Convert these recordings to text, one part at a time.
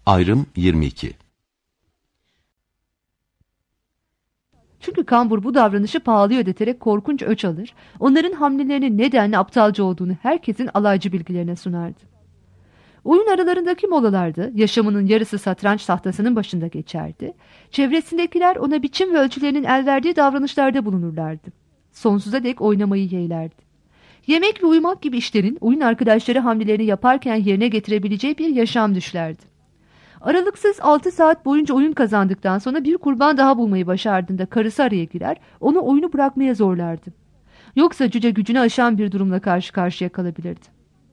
Ayrım 22. Çünkü kambur bu davranışı pahalıya ödeterek korkunç öç alır, onların hamlelerinin nedenli aptalca olduğunu herkesin alaycı bilgilerine sunardı. Oyun aralarındaki molalarda yaşamının yarısı satranç tahtasının başında geçerdi. Çevresindekiler ona biçim ve ölçülerinin el verdiği davranışlarda bulunurlardı. Sonsuza dek oynamayı yeğlerdi. Yemek ve uyumak gibi işlerin oyun arkadaşları hamlelerini yaparken yerine getirebileceği bir yaşam düşlerdi. Aralıksız 6 saat boyunca oyun kazandıktan sonra bir kurban daha bulmayı başardığında karısı araya girer, onu oyunu bırakmaya zorlardı. Yoksa cüce gücünü aşan bir durumla karşı karşıya kalabilirdi.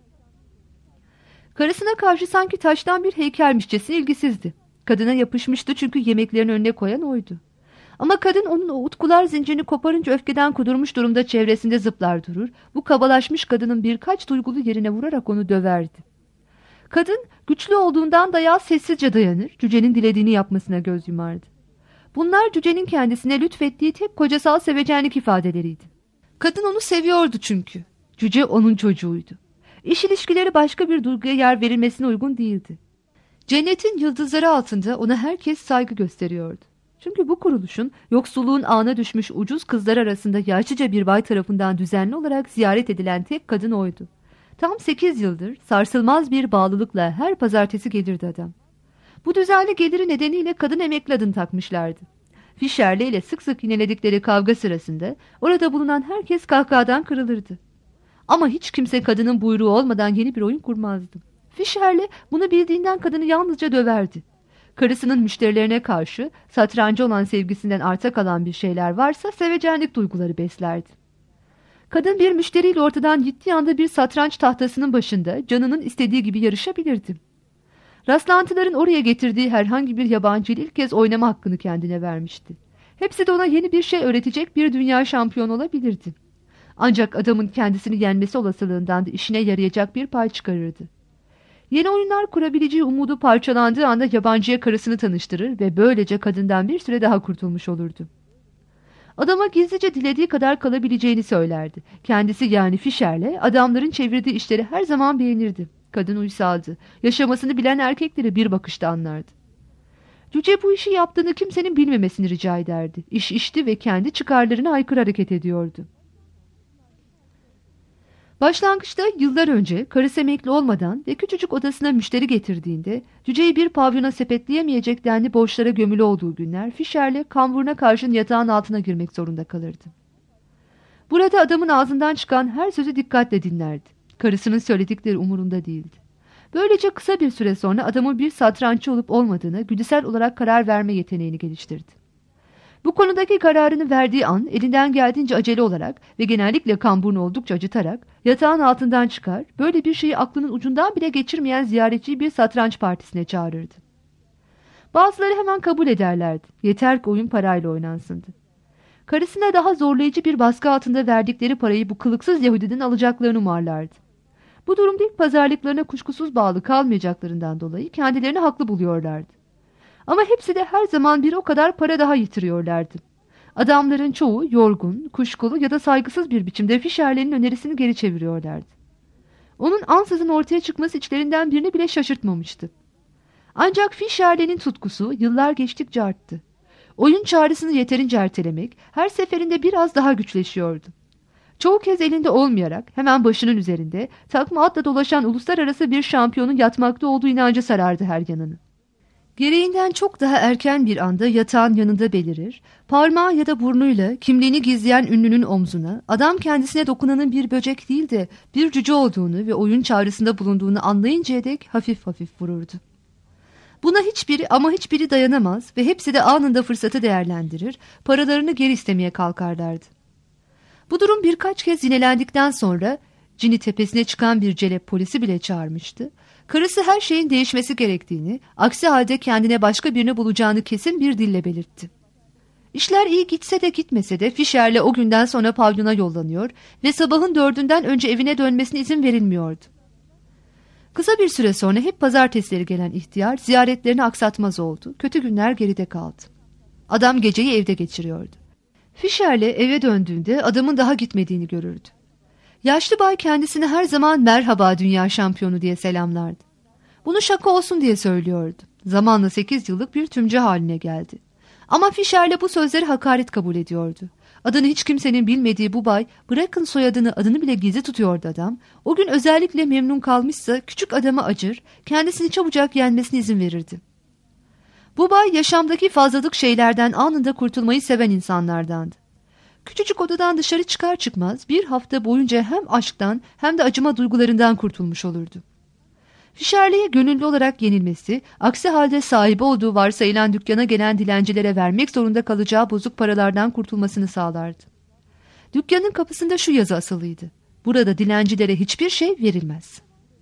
Karısına karşı sanki taştan bir heykelmişçesine ilgisizdi. Kadına yapışmıştı çünkü yemeklerini önüne koyan oydu. Ama kadın onun o utkular zincirini koparınca öfkeden kudurmuş durumda çevresinde zıplar durur, bu kabalaşmış kadının birkaç duygulu yerine vurarak onu döverdi. Kadın güçlü olduğundan dayağı sessizce dayanır, cücenin dilediğini yapmasına göz yumardı. Bunlar cücenin kendisine lütfettiği tek kocasal sevecenlik ifadeleriydi. Kadın onu seviyordu çünkü. Cüce onun çocuğuydu. İş ilişkileri başka bir duyguya yer verilmesine uygun değildi. Cennetin yıldızları altında ona herkes saygı gösteriyordu. Çünkü bu kuruluşun yoksulluğun ağına düşmüş ucuz kızlar arasında yaşlıca bir bay tarafından düzenli olarak ziyaret edilen tek kadın oydu. Tam 8 yıldır sarsılmaz bir bağlılıkla her pazartesi gelirdi adam. Bu düzenli geliri nedeniyle kadın emekli adını takmışlardı. Fischer'le ile sık sık yineledikleri kavga sırasında orada bulunan herkes kahkahadan kırılırdı. Ama hiç kimse kadının buyruğu olmadan yeni bir oyun kurmazdı. Fischer'le bunu bildiğinden kadını yalnızca döverdi. Karısının müşterilerine karşı satrancı olan sevgisinden arta kalan bir şeyler varsa sevecenlik duyguları beslerdi. Kadın bir müşteriyle ortadan gittiği anda bir satranç tahtasının başında canının istediği gibi yarışabilirdi. Rastlantıların oraya getirdiği herhangi bir yabancı ilk kez oynama hakkını kendine vermişti. Hepsi de ona yeni bir şey öğretecek bir dünya şampiyonu olabilirdi. Ancak adamın kendisini yenmesi olasılığından da işine yarayacak bir pay çıkarırdı. Yeni oyunlar kurabileceği umudu parçalandığı anda yabancıya karısını tanıştırır ve böylece kadından bir süre daha kurtulmuş olurdu. Adama gizlice dilediği kadar kalabileceğini söylerdi. Kendisi yani Fischer'le adamların çevirdiği işleri her zaman beğenirdi. Kadın uysaldı. Yaşamasını bilen erkekleri bir bakışta anlardı. Cüce bu işi yaptığını kimsenin bilmemesini rica ederdi. İş işti ve kendi çıkarlarına aykırı hareket ediyordu. Başlangıçta yıllar önce karısı emekli olmadan ve küçücük odasına müşteri getirdiğinde cüceyi bir pavyona sepetleyemeyecek denli borçlara gömülü olduğu günler Fischer'le kamburuna karşın yatağın altına girmek zorunda kalırdı. Burada adamın ağzından çıkan her sözü dikkatle dinlerdi. Karısının söyledikleri umurunda değildi. Böylece kısa bir süre sonra adamın bir satranççı olup olmadığına güdüsel olarak karar verme yeteneğini geliştirdi. Bu konudaki kararını verdiği an elinden geldiğince acele olarak ve genellikle kamburunu oldukça acıtarak yatağın altından çıkar, böyle bir şeyi aklının ucundan bile geçirmeyen ziyaretçiyi bir satranç partisine çağırırdı. Bazıları hemen kabul ederlerdi. Yeter ki oyun parayla oynansındı. Karısına daha zorlayıcı bir baskı altında verdikleri parayı bu kılıksız Yahudiden alacaklarını umarlardı. Bu durumda ilk pazarlıklarına kuşkusuz bağlı kalmayacaklarından dolayı kendilerini haklı buluyorlardı. Ama hepsi de her zaman bir o kadar para daha yitiriyorlardı. Adamların çoğu yorgun, kuşkulu ya da saygısız bir biçimde Fischer'lerin önerisini geri çeviriyorlardı. Onun ansızın ortaya çıkması içlerinden birini bile şaşırtmamıştı. Ancak Fischer'lerin tutkusu yıllar geçtikçe arttı. Oyun çağrısını yeterince ertelemek her seferinde biraz daha güçleşiyordu. Çoğu kez elinde olmayarak hemen başının üzerinde takma atla dolaşan uluslararası bir şampiyonun yatmakta olduğu inancı sarardı her yanını. Gereğinden çok daha erken bir anda yatağın yanında belirir, parmağı ya da burnuyla kimliğini gizleyen ünlünün omzuna, adam kendisine dokunanın bir böcek değil de bir cüce olduğunu ve oyun çağrısında bulunduğunu anlayıncaya dek hafif hafif vururdu. Buna hiçbiri dayanamaz ve hepsi de anında fırsatı değerlendirir, paralarını geri istemeye kalkarlardı. Bu durum birkaç kez yinelendikten sonra cini tepesine çıkan bir celep polisi bile çağırmıştı. Karısı her şeyin değişmesi gerektiğini, aksi halde kendine başka birini bulacağını kesin bir dille belirtti. İşler iyi gitse de gitmese de Fischer'le o günden sonra pavyona yollanıyor ve sabahın 4'ünden önce evine dönmesine izin verilmiyordu. Kısa bir süre sonra hep pazartesileri gelen ihtiyar ziyaretlerini aksatmaz oldu. Kötü günler geride kaldı. Adam geceyi evde geçiriyordu. Fischer'le eve döndüğünde adamın daha gitmediğini görürdü. Yaşlı bay kendisini her zaman merhaba dünya şampiyonu diye selamlardı. Bunu şaka olsun diye söylüyordu. Zamanla 8 yıllık bir tümcü haline geldi. Ama Fischer'le bu sözleri hakaret kabul ediyordu. Adını hiç kimsenin bilmediği bu bay, bırakın soyadını, adını bile gizli tutuyordu adam. O gün özellikle memnun kalmışsa küçük adama acır, kendisini çabucak yenmesine izin verirdi. Bu bay yaşamdaki fazlalık şeylerden anında kurtulmayı seven insanlardandı. Küçücük odadan dışarı çıkar çıkmaz bir hafta boyunca hem aşktan hem de acıma duygularından kurtulmuş olurdu. Fischer'liğe gönüllü olarak yenilmesi, aksi halde sahibi olduğu varsayılan dükkana gelen dilencilere vermek zorunda kalacağı bozuk paralardan kurtulmasını sağlardı. Dükkanın kapısında şu yazı asılıydı: burada dilencilere hiçbir şey verilmez.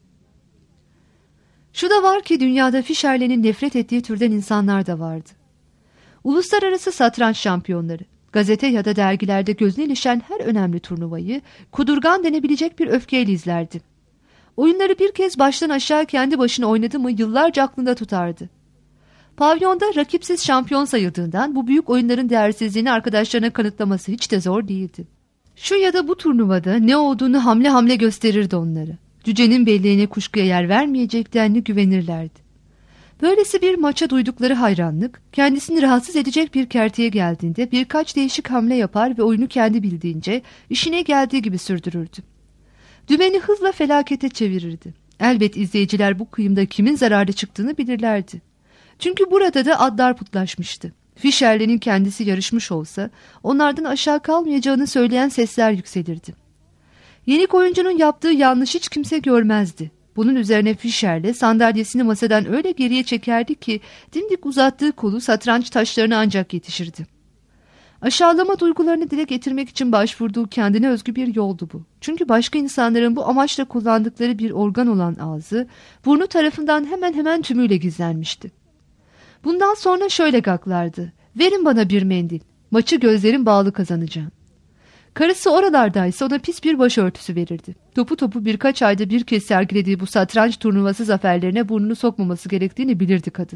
Şu da var ki dünyada Fischer'lerin nefret ettiği türden insanlar da vardı. Uluslararası satranç şampiyonları, gazete ya da dergilerde gözüne ilişen her önemli turnuvayı kudurgan denebilecek bir öfkeyle izlerdi. Oyunları bir kez baştan aşağı kendi başına oynadı mı yıllarca aklında tutardı. Pavyonda rakipsiz şampiyon sayıldığından bu büyük oyunların değersizliğini arkadaşlarına kanıtlaması hiç de zor değildi. Şu ya da bu turnuvada ne olduğunu hamle hamle gösterirdi onları. Cücenin belleğine kuşkuya yer vermeyecek denli güvenirlerdi. Böylesi bir maça duydukları hayranlık, kendisini rahatsız edecek bir kerteye geldiğinde birkaç değişik hamle yapar ve oyunu kendi bildiğince işine geldiği gibi sürdürürdü. Dümeni hızla felakete çevirirdi. Elbet izleyiciler bu kıyımda kimin zararlı çıktığını bilirlerdi. Çünkü burada da adlar putlaşmıştı. Fischer'lerin kendisi yarışmış olsa onlardan aşağı kalmayacağını söyleyen sesler yükselirdi. Yenik oyuncunun yaptığı yanlış hiç kimse görmezdi. Bunun üzerine Fischer'le sandalyesini masadan öyle geriye çekerdi ki dimdik uzattığı kolu satranç taşlarına ancak yetişirdi. Aşağılama duygularını dile getirmek için başvurduğu kendine özgü bir yoldu bu. Çünkü başka insanların bu amaçla kullandıkları bir organ olan ağzı, burnu tarafından hemen hemen tümüyle gizlenmişti. Bundan sonra şöyle gaklardı: verin bana bir mendil, maçı gözlerim bağlı kazanacağım. Karısı oralardaysa ona pis bir başörtüsü verirdi. Topu topu birkaç ayda bir kez sergilediği bu satranç turnuvası zaferlerine burnunu sokmaması gerektiğini bilirdi kadın.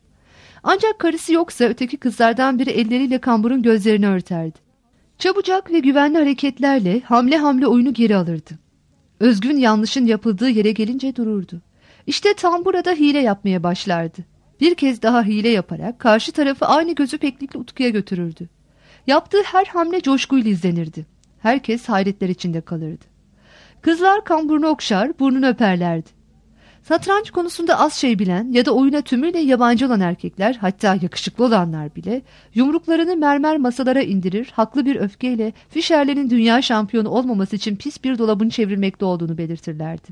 Ancak karısı yoksa öteki kızlardan biri elleriyle kamburun gözlerini örterdi. Çabucak ve güvenli hareketlerle hamle hamle oyunu geri alırdı. Özgün yanlışın yapıldığı yere gelince dururdu. İşte tam burada hile yapmaya başlardı. Bir kez daha hile yaparak karşı tarafı aynı gözü peklikle utkuya götürürdü. Yaptığı her hamle coşkuyla izlenirdi. Herkes hayretler içinde kalırdı. Kızlar kamburunu okşar, burnunu öperlerdi. Satranç konusunda az şey bilen ya da oyuna tümüyle yabancı olan erkekler, hatta yakışıklı olanlar bile yumruklarını mermer masalara indirir, haklı bir öfkeyle Fischer'lerin dünya şampiyonu olmaması için pis bir dolabın çevrilmekte olduğunu belirtirlerdi.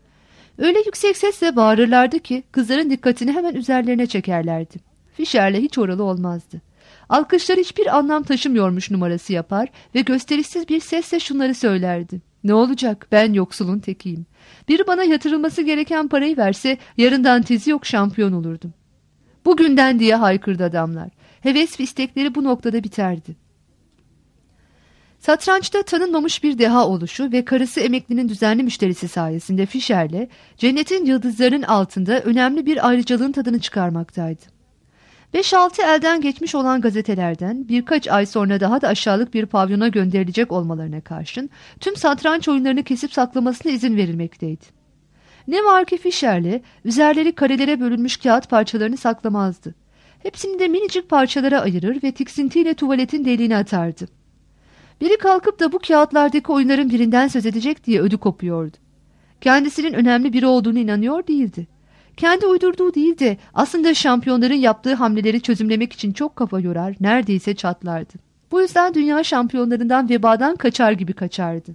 Öyle yüksek sesle bağırırlardı ki kızların dikkatini hemen üzerlerine çekerlerdi. Fischer'le hiç oralı olmazdı. Alkışlar hiçbir anlam taşımıyormuş numarası yapar ve gösterişsiz bir sesle şunları söylerdi: ne olacak, ben yoksulun tekiyim. Biri bana yatırılması gereken parayı verse yarından tezi yok şampiyon olurdum. Bugünden diye haykırdı adamlar. Heves ve istekleri bu noktada biterdi. Satrançta tanınmamış bir deha oluşu ve karısı emeklinin düzenli müşterisi sayesinde Fischer'le cennetin yıldızlarının altında önemli bir ayrıcalığın tadını çıkarmaktaydı. 5-6 elden geçmiş olan gazetelerden birkaç ay sonra daha da aşağılık bir pavyona gönderilecek olmalarına karşın tüm satranç oyunlarını kesip saklamasına izin verilmekteydi. Ne var ki Fischer'le üzerleri karelere bölünmüş kağıt parçalarını saklamazdı. Hepsini de minicik parçalara ayırır ve tiksintiyle tuvaletin deliğine atardı. Biri kalkıp da bu kağıtlardaki oyunların birinden söz edecek diye ödü kopuyordu. Kendisinin önemli biri olduğunu inanıyor değildi. Kendi uydurduğu değil de aslında şampiyonların yaptığı hamleleri çözümlemek için çok kafa yorar, neredeyse çatlardı. Bu yüzden dünya şampiyonlarından vebadan kaçar gibi kaçardı.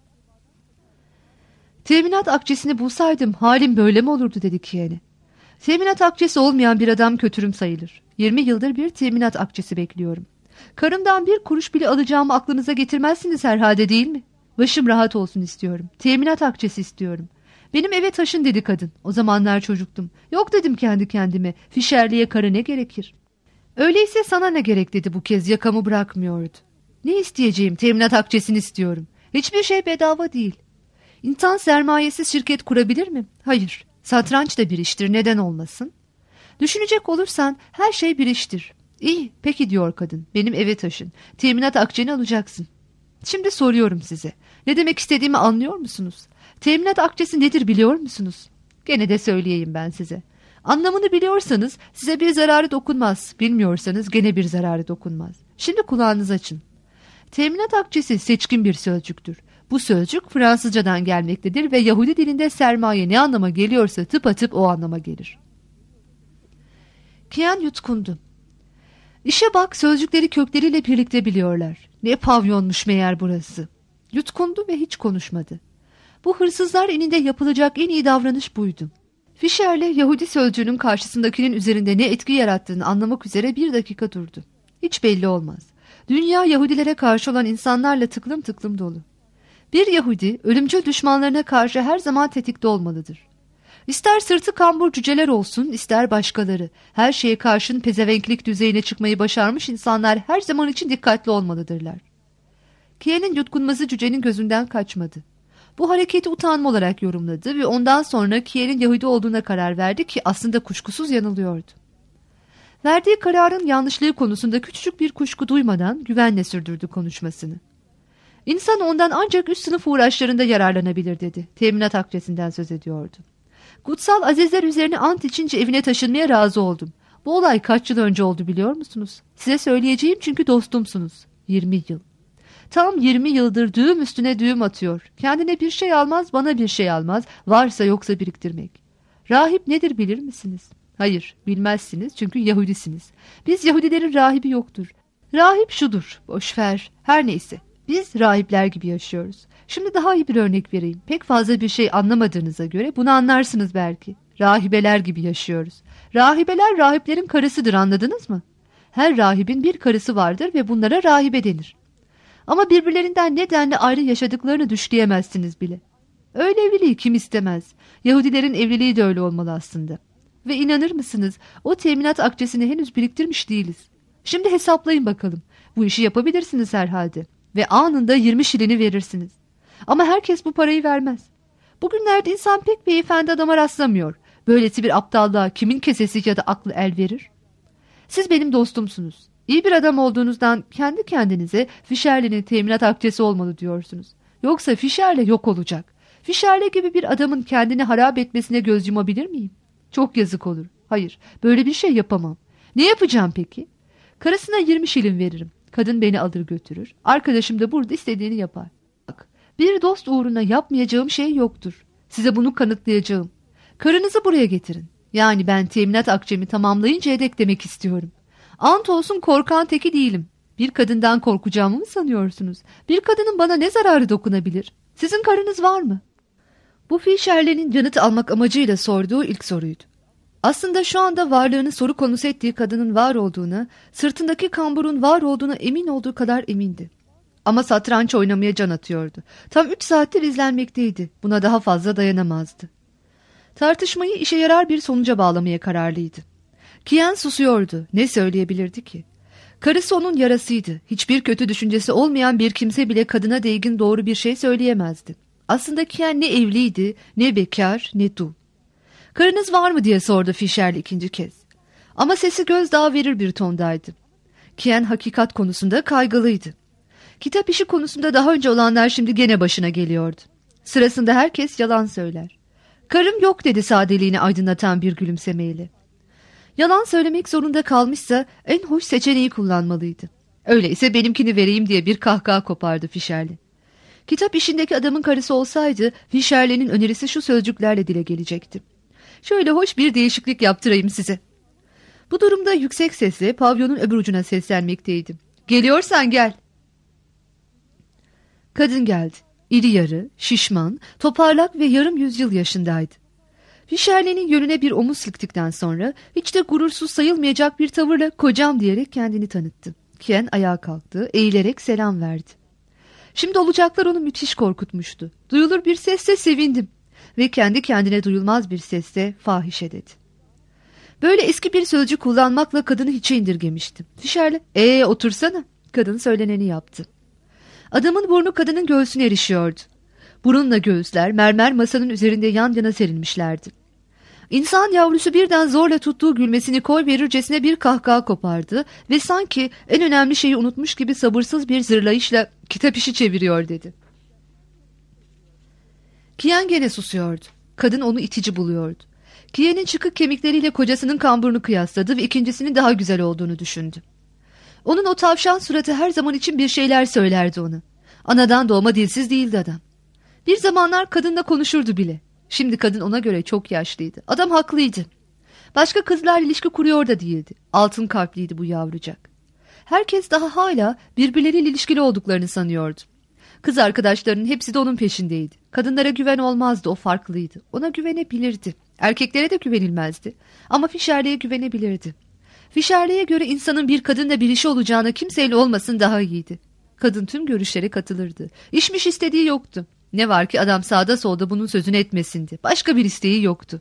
Teminat akçesini bulsaydım halim böyle mi olurdu dedi Kiene. Teminat akçesi olmayan bir adam kötürüm sayılır. 20 yıldır bir teminat akçesi bekliyorum. Karımdan bir kuruş bile alacağımı aklınıza getirmezsiniz herhalde, değil mi? Başım rahat olsun istiyorum. Teminat akçesi istiyorum. Benim eve taşın dedi kadın. O zamanlar çocuktum. Yok dedim kendi kendime. Fischer'liğe karı ne gerekir? Öyleyse sana ne gerek dedi bu kez, yakamı bırakmıyordu. Ne isteyeceğim? Teminat akçesini istiyorum. Hiçbir şey bedava değil. İnsan sermayesiz şirket kurabilir mi? Hayır. Satranç da bir iştir, neden olmasın? Düşünecek olursan her şey bir iştir. İyi, peki diyor kadın. Benim eve taşın. Teminat akçeni alacaksın. Şimdi soruyorum size. Ne demek istediğimi anlıyor musunuz? Teminat akçesi nedir biliyor musunuz? Gene de söyleyeyim ben size. Anlamını biliyorsanız size bir zararı dokunmaz, bilmiyorsanız gene bir zararı dokunmaz. Şimdi kulağınızı açın. Teminat akçesi seçkin bir sözcüktür. Bu sözcük Fransızcadan gelmektedir ve Yahudi dilinde sermaye ne anlama geliyorsa tıpatıp o anlama gelir. Kien yutkundu. İşe bak, sözcükleri kökleriyle birlikte biliyorlar. Ne pavyonmuş meğer burası. Yutkundu ve hiç konuşmadı. Bu hırsızlar eninde yapılacak en iyi davranış buydu. Fischer'le Yahudi sözcüğünün karşısındakinin üzerinde ne etki yarattığını anlamak üzere bir dakika durdu. Hiç belli olmaz. Dünya Yahudilere karşı olan insanlarla tıklım tıklım dolu. Bir Yahudi ölümcül düşmanlarına karşı her zaman tetikte olmalıdır. İster sırtı kambur cüceler olsun, ister başkaları. Her şeye karşın pezevenklik düzeyine çıkmayı başarmış insanlar her zaman için dikkatli olmalıdırlar. Kien'in yutkunması cücenin gözünden kaçmadı. Bu hareketi utanma olarak yorumladı ve ondan sonra Kien'in Yahudi olduğuna karar verdi ki aslında kuşkusuz yanılıyordu. Verdiği kararın yanlışlığı konusunda küçücük bir kuşku duymadan güvenle sürdürdü konuşmasını. İnsan ondan ancak üst sınıf uğraşlarında yararlanabilir dedi. Teminat akçesinden söz ediyordu. Kutsal azizler üzerine ant içince evine taşınmaya razı oldum. Bu olay kaç yıl önce oldu biliyor musunuz? Size söyleyeceğim çünkü dostumsunuz. 20 yıl. Tam 20 yıldır düğüm üstüne düğüm atıyor. Kendine bir şey almaz, bana bir şey almaz. Varsa yoksa biriktirmek. Rahip nedir bilir misiniz? Hayır, bilmezsiniz çünkü Yahudisiniz. Biz Yahudilerin rahibi yoktur. Rahip şudur, boşver, her neyse. Biz rahipler gibi yaşıyoruz. Şimdi daha iyi bir örnek vereyim. Pek fazla bir şey anlamadığınıza göre bunu anlarsınız belki. Rahibeler gibi yaşıyoruz. Rahibeler rahiplerin karısıdır, anladınız mı? Her rahibin bir karısı vardır ve bunlara rahibe denir. Ama birbirlerinden nedenle ayrı yaşadıklarını düşleyemezsiniz bile. Öyle evliliği kim istemez? Yahudilerin evliliği de öyle olmalı aslında. Ve inanır mısınız, o teminat akçesini henüz biriktirmiş değiliz. Şimdi hesaplayın bakalım. Bu işi yapabilirsiniz herhalde. Ve anında 20 şilini verirsiniz. Ama herkes bu parayı vermez. Bugünlerde insan pek beyefendi adama rastlamıyor. Böylesi bir aptallığa kimin kesesi ya da aklı el verir? Siz benim dostumsunuz. İyi bir adam olduğunuzdan kendi kendinize Fischer'lerin teminat akçesi olmalı diyorsunuz. Yoksa Fischer'le yok olacak. Fischer'le gibi bir adamın kendini harap etmesine göz yumabilir miyim? Çok yazık olur. Hayır, böyle bir şey yapamam. Ne yapacağım peki? Karısına 20 şilin veririm. Kadın beni alır götürür. Arkadaşım da burada istediğini yapar. Bak, bir dost uğruna yapmayacağım şey yoktur. Size bunu kanıtlayacağım. Karınızı buraya getirin. Yani ben teminat akçemi tamamlayıncaya dek demek istiyorum. Ant olsun korkan teki değilim. Bir kadından korkacağımı mı sanıyorsunuz? Bir kadının bana ne zararı dokunabilir? Sizin karınız var mı? Bu Fischer'lerin yanıt almak amacıyla sorduğu ilk soruydu. Aslında şu anda varlığını soru konusu ettiği kadının var olduğuna, sırtındaki kamburun var olduğuna emin olduğu kadar emindi. Ama satranç oynamaya can atıyordu. Tam 3 saattir izlenmekteydi. Buna daha fazla dayanamazdı. Tartışmayı işe yarar bir sonuca bağlamaya kararlıydı. Kien susuyordu. Ne söyleyebilirdi ki? Karısı onun yarasıydı. Hiçbir kötü düşüncesi olmayan bir kimse bile kadına değgin doğru bir şey söyleyemezdi. Aslında Kien ne evliydi, ne bekar, ne dul. Karınız var mı diye sordu Fischer'le ikinci kez. Ama sesi gözdağı verir bir tondaydı. Kien hakikat konusunda kaygılıydı. Kitap işi konusunda daha önce olanlar şimdi gene başına geliyordu. Sırasında herkes yalan söyler. Karım yok dedi sadeliğini aydınlatan bir gülümsemeyle. Yalan söylemek zorunda kalmışsa en hoş seçeneği kullanmalıydı. Öyleyse benimkini vereyim diye bir kahkaha kopardı Fischer'le. Kitap işindeki adamın karısı olsaydı Fischer'lerin önerisi şu sözcüklerle dile gelecekti. Şöyle hoş bir değişiklik yaptırayım size. Bu durumda yüksek sesle pavyonun öbür ucuna seslenmekteydim. Geliyorsan gel. Kadın geldi. İri yarı, şişman, toparlak ve yarım yüzyıl yaşındaydı. Fischer'lerin yönüne bir omuz sıktıktan sonra hiç de gurursuz sayılmayacak bir tavırla kocam diyerek kendini tanıttı. Kien ayağa kalktı, eğilerek selam verdi. Şimdi olacaklar onu müthiş korkutmuştu. Duyulur bir sesle sevindim ve kendi kendine duyulmaz bir sesle fahişe dedi. Böyle eski bir sözcük kullanmakla kadını hiçe indirgemiştim. Fischer'le otursana. Kadın söyleneni yaptı. Adamın burnu kadının göğsüne erişiyordu. Burunla göğüsler mermer masanın üzerinde yan yana serilmişlerdi. İnsan yavrusu birden zorla tuttuğu gülmesini koy verircesine bir kahkaha kopardı ve sanki en önemli şeyi unutmuş gibi sabırsız bir zırlayışla kitap işi çeviriyor dedi. Kien gene susuyordu. Kadın onu itici buluyordu. Kiye'nin çıkık kemikleriyle kocasının kamburunu kıyasladı ve ikincisinin daha güzel olduğunu düşündü. Onun o tavşan suratı her zaman için bir şeyler söylerdi ona. Anadan doğma dilsiz değildi adam. Bir zamanlar kadınla konuşurdu bile. Şimdi kadın ona göre çok yaşlıydı. Adam haklıydı. Başka kızlarla ilişki kuruyor da değildi. Altın kalpliydi bu yavrucak. Herkes daha hala birbirleriyle ilişkili olduklarını sanıyordu. Kız arkadaşlarının hepsi de onun peşindeydi. Kadınlara güven olmazdı, o farklıydı. Ona güvenebilirdi. Erkeklere de güvenilmezdi. Ama Fischer'liğe güvenebilirdi. Fischer'liğe göre insanın bir kadınla bir işi olacağına kimseyle olmasın daha iyiydi. Kadın tüm görüşlere katılırdı. İşmiş istediği yoktu. Ne var ki adam sağda solda bunun sözünü etmesindi. Başka bir isteği yoktu.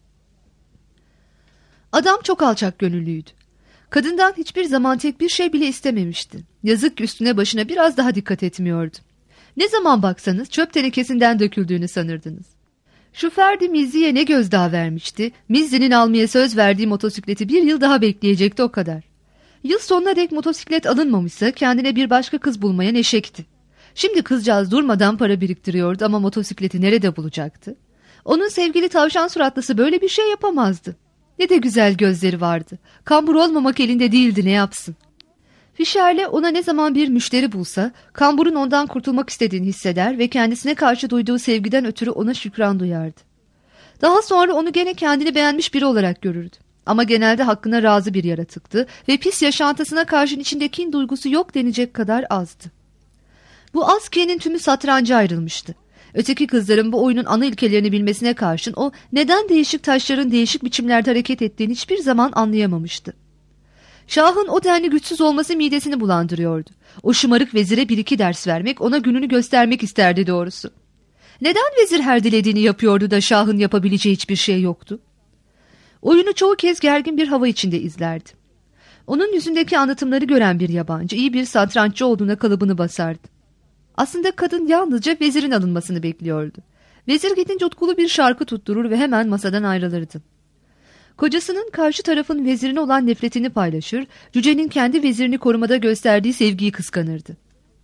Adam çok alçak gönüllüydü. Kadından hiçbir zaman tek bir şey bile istememişti. Yazık ki üstüne başına biraz daha dikkat etmiyordu. Ne zaman baksanız çöp tenekesinden döküldüğünü sanırdınız. Şu Ferdi Mizzi'ye ne gözdağı vermişti. Mizzi'nin almaya söz verdiği motosikleti bir yıl daha bekleyecekti, o kadar. Yıl sonuna dek motosiklet alınmamışsa kendine bir başka kız bulmaya neşekti. Şimdi kızcağız durmadan para biriktiriyordu ama motosikleti nerede bulacaktı? Onun sevgili tavşan suratlısı böyle bir şey yapamazdı. Ne de güzel gözleri vardı. Kambur olmamak elinde değildi, ne yapsın? Fischer'le ona ne zaman bir müşteri bulsa, kamburun ondan kurtulmak istediğini hisseder ve kendisine karşı duyduğu sevgiden ötürü ona şükran duyardı. Daha sonra onu gene kendini beğenmiş biri olarak görürdü. Ama genelde hakkına razı bir yaratıktı ve pis yaşantısına karşın içinde kin duygusu yok denecek kadar azdı. Bu az kinin tümü satranca ayrılmıştı. Öteki kızların bu oyunun ana ilkelerini bilmesine karşın o neden değişik taşların değişik biçimlerde hareket ettiğini hiçbir zaman anlayamamıştı. Şah'ın o denli güçsüz olması midesini bulandırıyordu. O şımarık vezire bir iki ders vermek, ona gününü göstermek isterdi doğrusu. Neden vezir her dilediğini yapıyordu da Şah'ın yapabileceği hiçbir şey yoktu? Oyunu çoğu kez gergin bir hava içinde izlerdi. Onun yüzündeki anlatımları gören bir yabancı iyi bir satranççı olduğuna kalıbını basardı. Aslında kadın yalnızca vezirin alınmasını bekliyordu. Vezir gidince utkulu bir şarkı tutturur ve hemen masadan ayrılırdı. Kocasının karşı tarafın vezirine olan nefretini paylaşır, cücenin kendi vezirini korumada gösterdiği sevgiyi kıskanırdı.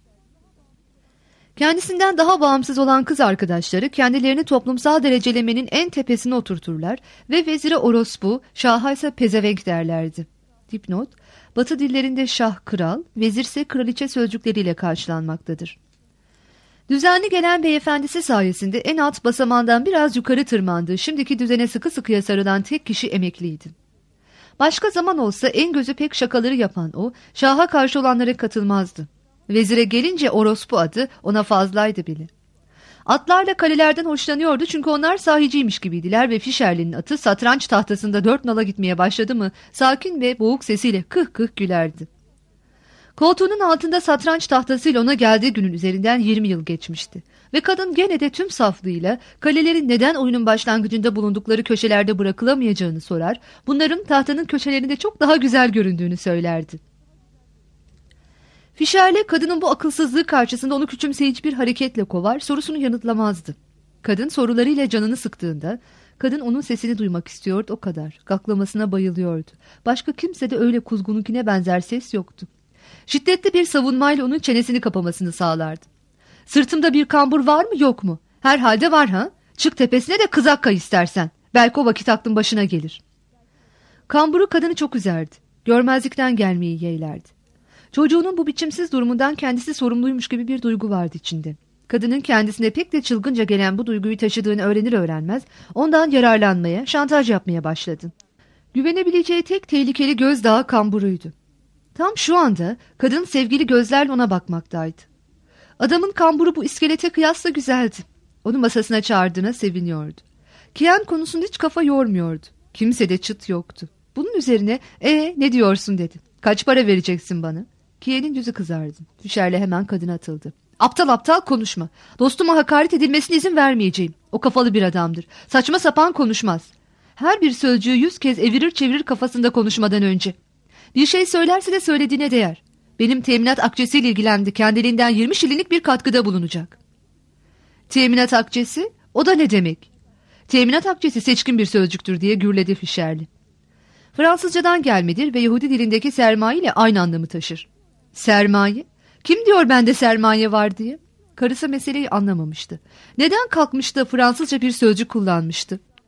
Kendisinden daha bağımsız olan kız arkadaşları kendilerini toplumsal derecelemenin en tepesine oturturlar ve vezire orospu, şaha ise pezevenk derlerdi. Dipnot: Batı dillerinde şah kral, vezirse kraliçe sözcükleriyle karşılanmaktadır. Düzenli gelen beyefendisi sayesinde en alt basamağından biraz yukarı tırmandığı şimdiki düzene sıkı sıkıya sarılan tek kişi emekliydi. Başka zaman olsa en gözü pek şakaları yapan o, şaha karşı olanlara katılmazdı. Vezire gelince orospu adı ona fazlaydı bile. Atlarla kalelerden hoşlanıyordu çünkü onlar sahiciymiş gibiydiler ve Fischer'linin atı satranç tahtasında 4 nala gitmeye başladı mı sakin ve boğuk sesiyle kıh kıh gülerdi. Koltuğunun altında satranç tahtasıyla ona geldiği günün üzerinden 20 yıl geçmişti. Ve kadın gene de tüm saflığıyla kalelerin neden oyunun başlangıcında bulundukları köşelerde bırakılamayacağını sorar, bunların tahtanın köşelerinde çok daha güzel göründüğünü söylerdi. Fischer'le kadının bu akılsızlığı karşısında onu küçümseyici bir hareketle kovar, sorusunu yanıtlamazdı. Kadın sorularıyla canını sıktığında, kadın onun sesini duymak istiyordu, o kadar. Gaklamasına bayılıyordu. Başka kimse de öyle kuzgununkine benzer ses yoktu. Şiddetli bir savunmayla onun çenesini kapamasını sağlardı. Sırtımda bir kambur var mı yok mu? Herhalde var ha? Çık tepesine de kızak kay istersen. Belki o vakit aklın başına gelir. Kamburu kadını çok üzerdi. Görmezlikten gelmeyi yeğlerdi. Çocuğunun bu biçimsiz durumundan kendisi sorumluymuş gibi bir duygu vardı içinde. Kadının kendisine pek de çılgınca gelen bu duyguyu taşıdığını öğrenir öğrenmez ondan yararlanmaya, şantaj yapmaya başladı. Güvenebileceği tek tehlikeli gözdağı kamburuydu. Tam şu anda kadın sevgili gözlerle ona bakmaktaydı. Adamın kamburu bu iskelete kıyasla güzeldi. Onu masasına çağırdığına seviniyordu. Kian konusunda hiç kafa yormuyordu. Kimse de çıt yoktu. Bunun üzerine ne diyorsun dedi. Kaç para vereceksin bana? Kian'in yüzü kızardı. Fischer'le hemen kadına atıldı. Aptal aptal konuşma. Dostuma hakaret edilmesine izin vermeyeceğim. O kafalı bir adamdır. Saçma sapan konuşmaz. Her bir sözcüğü 100 kez evirir çevirir kafasında konuşmadan önce. Bir şey söylerse de söylediğine değer. Benim teminat akçesiyle ilgilendi. Kendiliğinden 20 şilinlik bir katkıda bulunacak. Teminat akçesi? O da ne demek? Teminat akçesi seçkin bir sözcüktür diye gürledi Fischer'li. Fransızcadan gelmedir ve Yahudi dilindeki sermaye ile aynı anlamı taşır. Sermaye? Kim diyor bende sermaye var diye? Karısı meseleyi anlamamıştı. Neden kalkmıştı Fransızca bir sözcük kullanmıştı?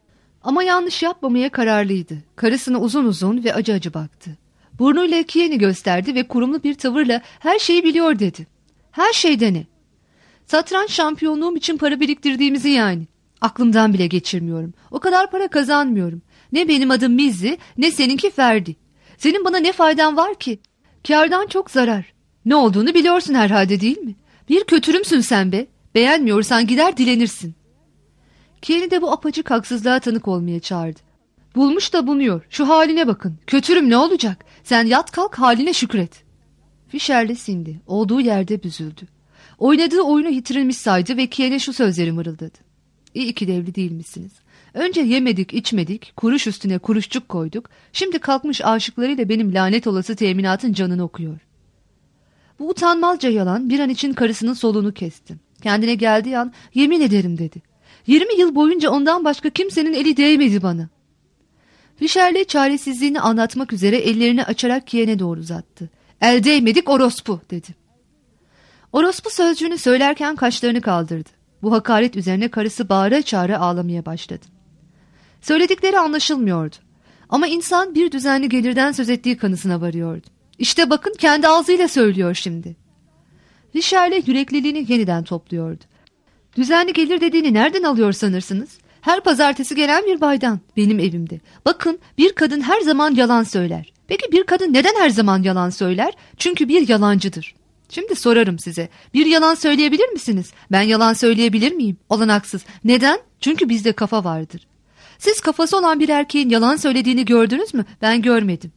Ama yanlış yapmamaya kararlıydı. Karısına uzun uzun ve acı acı baktı. Burnuyla Kiyen'i gösterdi ve kurumlu bir tavırla her şeyi biliyor dedi. Her şeyde ne? Satranç şampiyonluğum için para biriktirdiğimizi yani. Aklımdan bile geçirmiyorum. O kadar para kazanmıyorum. Ne benim adım Mizzi ne seninki Ferdi. Senin bana ne faydan var ki? Kârdan çok zarar. Ne olduğunu biliyorsun herhalde değil mi? Bir kötürümsün sen be. Beğenmiyorsan gider dilenirsin. Kiyen'i de bu apacık haksızlığa tanık olmaya çağırdı. Bulmuş da bunuyor. Şu haline bakın. Kötürüm ne olacak? Sen yat kalk haline şükret. Fischer'le sindi. Olduğu yerde büzüldü. Oynadığı oyunu yitirilmiş saydı ve Kiyen'e şu sözleri mırıldadı. İyi ki de evli değil misiniz? Önce yemedik içmedik, kuruş üstüne kuruşçuk koyduk. Şimdi kalkmış aşıklarıyla benim lanet olası teminatın canını okuyor. Bu utanmazca yalan bir an için karısının soluğunu kesti. Kendine geldiği an yemin ederim dedi. 20 yıl boyunca ondan başka kimsenin eli değmedi bana. Fischer'le çaresizliğini anlatmak üzere ellerini açarak Kiyen'e doğru uzattı. El değmedik orospu dedi. Orospu sözcüğünü söylerken kaşlarını kaldırdı. Bu hakaret üzerine karısı bağıra çağıra ağlamaya başladı. Söyledikleri anlaşılmıyordu. Ama insan bir düzenli gelirden söz ettiği kanısına varıyordu. İşte bakın kendi ağzıyla söylüyor şimdi. Fischer'le yürekliliğini yeniden topluyordu. Düzenli gelir dediğini nereden alıyor sanırsınız? Her pazartesi gelen bir baydan benim evimde. Bakın bir kadın her zaman yalan söyler. Peki bir kadın neden her zaman yalan söyler? Çünkü bir yalancıdır. Şimdi sorarım size. Bir yalan söyleyebilir misiniz? Ben yalan söyleyebilir miyim? Olanaksız. Neden? Çünkü bizde kafa vardır. Siz kafası olan bir erkeğin yalan söylediğini gördünüz mü? Ben görmedim.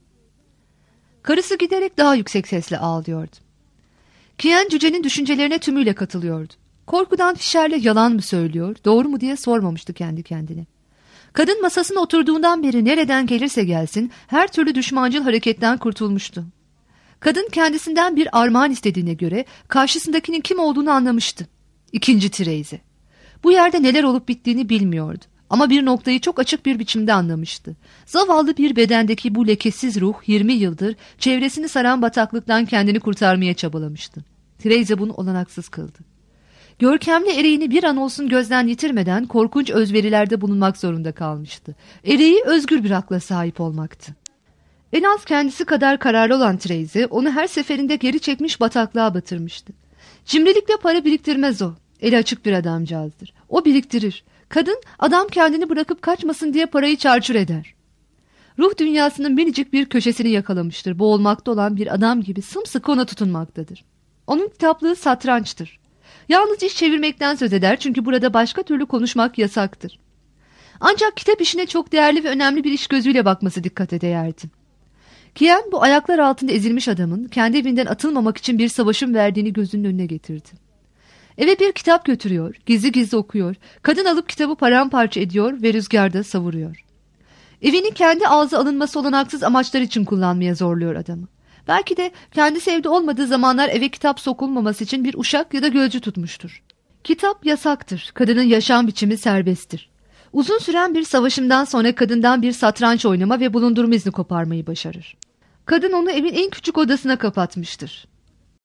Karısı giderek daha yüksek sesle ağlıyordu. Kiyen cücenin düşüncelerine tümüyle katılıyordu. Korkudan Fischer'le yalan mı söylüyor, doğru mu diye sormamıştı kendi kendine. Kadın masasına oturduğundan beri nereden gelirse gelsin her türlü düşmancıl hareketten kurtulmuştu. Kadın kendisinden bir armağan istediğine göre karşısındakinin kim olduğunu anlamıştı. İkinci Treyze. Bu yerde neler olup bittiğini bilmiyordu. Ama bir noktayı çok açık bir biçimde anlamıştı. Zavallı bir bedendeki bu lekesiz ruh 20 yıldır çevresini saran bataklıktan kendini kurtarmaya çabalamıştı. Treyze bunu olanaksız kıldı. Görkemli ereğini bir an olsun gözden yitirmeden korkunç özverilerde bulunmak zorunda kalmıştı. Ereği özgür bir akla sahip olmaktı. En az kendisi kadar kararlı olan Treyze onu her seferinde geri çekmiş bataklığa batırmıştı. Cimrilikle para biriktirmez o. Eli açık bir adamcağızdır. O biriktirir. Kadın adam kendini bırakıp kaçmasın diye parayı çarçur eder. Ruh dünyasının minicik bir köşesini yakalamıştır. Boğulmakta olan bir adam gibi sımsıkı ona tutunmaktadır. Onun kitaplığı satrançtır. Yalnız iş çevirmekten söz eder çünkü burada başka türlü konuşmak yasaktır. Ancak kitap işine çok değerli ve önemli bir iş gözüyle bakması dikkate değerdi. Kiyen bu ayaklar altında ezilmiş adamın kendi evinden atılmamak için bir savaşın verdiğini gözünün önüne getirdi. Eve bir kitap götürüyor, gizli gizli okuyor, kadın alıp kitabı paramparça ediyor ve rüzgarda savuruyor. Evini kendi ağzı alınması olanaksız amaçlar için kullanmaya zorluyor adamı. Belki de kendisi evde olmadığı zamanlar eve kitap sokulmaması için bir uşak ya da gözcü tutmuştur. Kitap yasaktır, kadının yaşam biçimi serbesttir. Uzun süren bir savaşımdan sonra kadından bir satranç oynama ve bulundurma izni koparmayı başarır. Kadın onu evin en küçük odasına kapatmıştır.